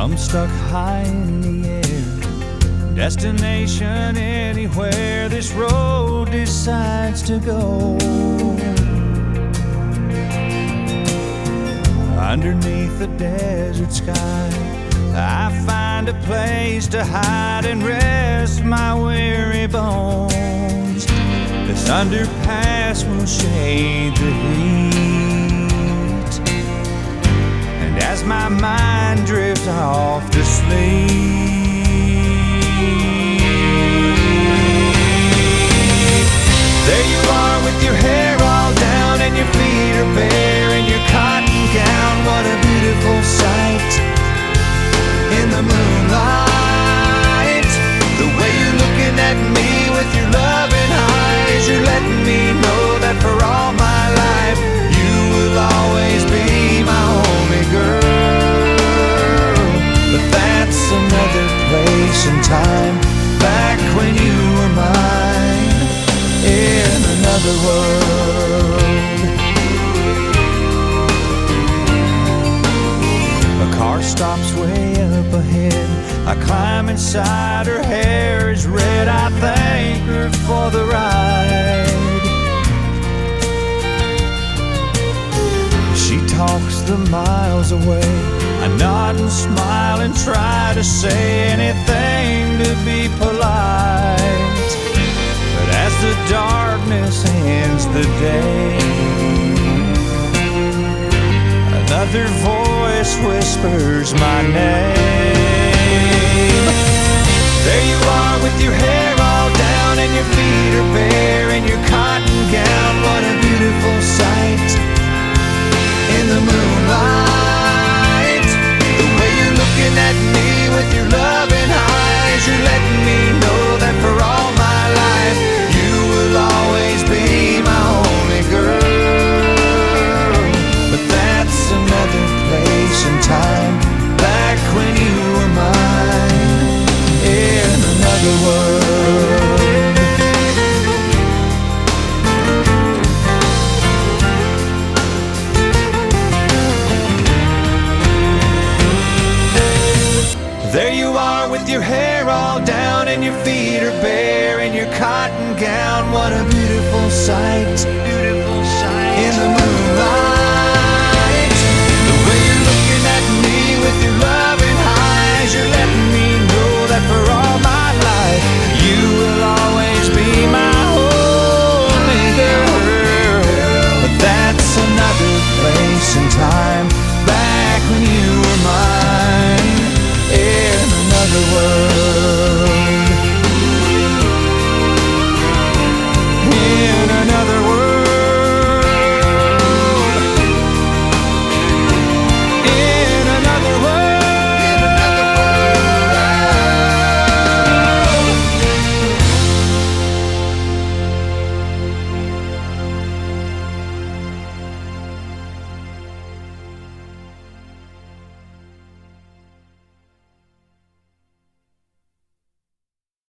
I'm stuck high in the air, destination anywhere this road decides to go. Underneath the desert sky, I find a place to hide and rest my weary bones. This underpass will shade the heat, and as my mind drifts off to sleep, there you are with your hair all down and your feet are bare in your cotton gown. What a beautiful sight in the moonlight. The way you're looking at me with your loving eyes, you're letting me know that for all my life you will always be my only girl. But that's another place and time, back when you were mine, in another world. A car stops way up ahead, I climb inside, her hair is red, I thank her for the ride. She talks the miles away, I nod and smile and try to say anything to be polite. But as the darkness ends the day, another voice whispers my name. There you are with your hair all down and your feet are bare in your cotton gown. What a beautiful sight in the moonlight. The way you're looking at me with your loving eyes, you're letting me know that for all my life you will always be my only girl. But that's another place and time, back when you were mine, in another world. There you are with your hair all down and your feet are bare in your cotton gown. What a beautiful sight, in the moonlight.